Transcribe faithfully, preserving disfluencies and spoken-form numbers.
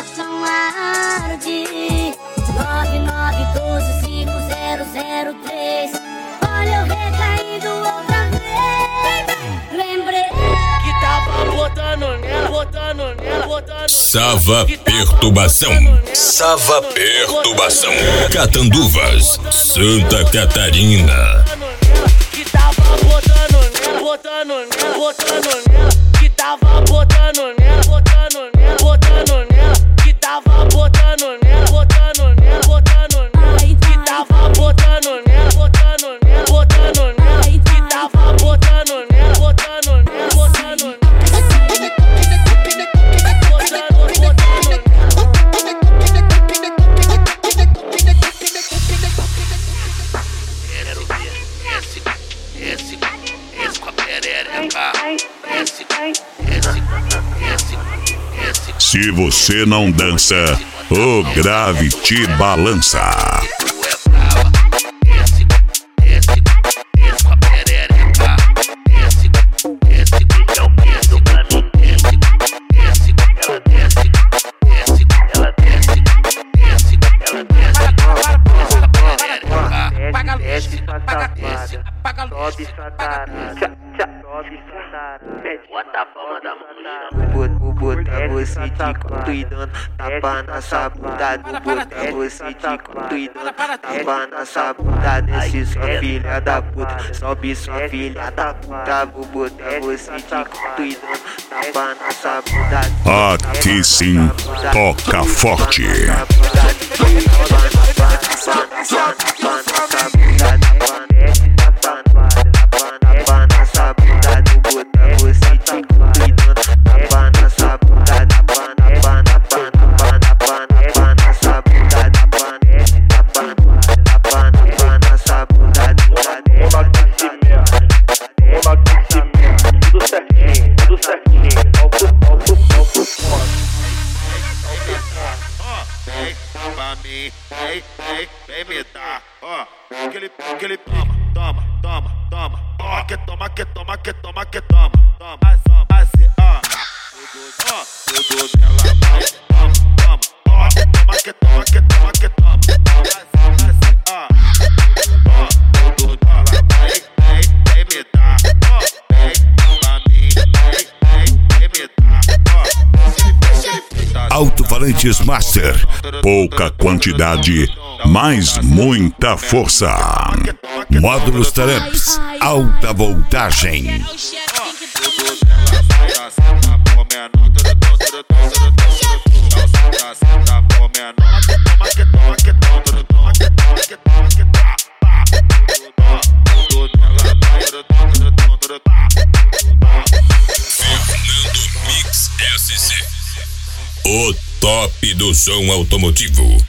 coração arde. Nove nove um dois cinco zero zero três. Olha eu recaindo outra vez. Lembrei que tava botando nela, botando nela, botando. Sava Perturbação. Sava Perturbação. Catanduvas, Santa Catarina. Que tava botando nela, botando nela, botando nela. Que tava botando nela, botando nela, botando nela. Que tava botando nela, botando nela, botando nela. Que tava botando nela, botando nela, botando nela. Que tava botando nela, botando nela, botando nela. Se você não dança, o grave te balança. Bota a palma da mão. Vou botar você de cuidando, tapa na sua bunda. Vou botar você de cuidando, tapa na sua bunda. Desce sua filha da puta, sobe sua filha da puta. Vou botar você de cuidando, tapa na sua bunda. Aqui sim, toca forte. Vem, vem, vem me dar, ó, aquele, aquele toma, toma, toma, toma, toma, que toma, que toma, que toma, que toma, toma, assim, ó, ó, tudo nela vai, toma, toma, ó, toma, que toma, que toma, que toma, assim, ó, ó, tudo nela vai, vem, vem me dar, ó, vem, pra mim, vem, vem, vem me dar, ó, Alto-falantes Master, pouca quantidade, mas muita força. Módulos Tramps, alta voltagem. Fernando Mix S C, o top do som automotivo.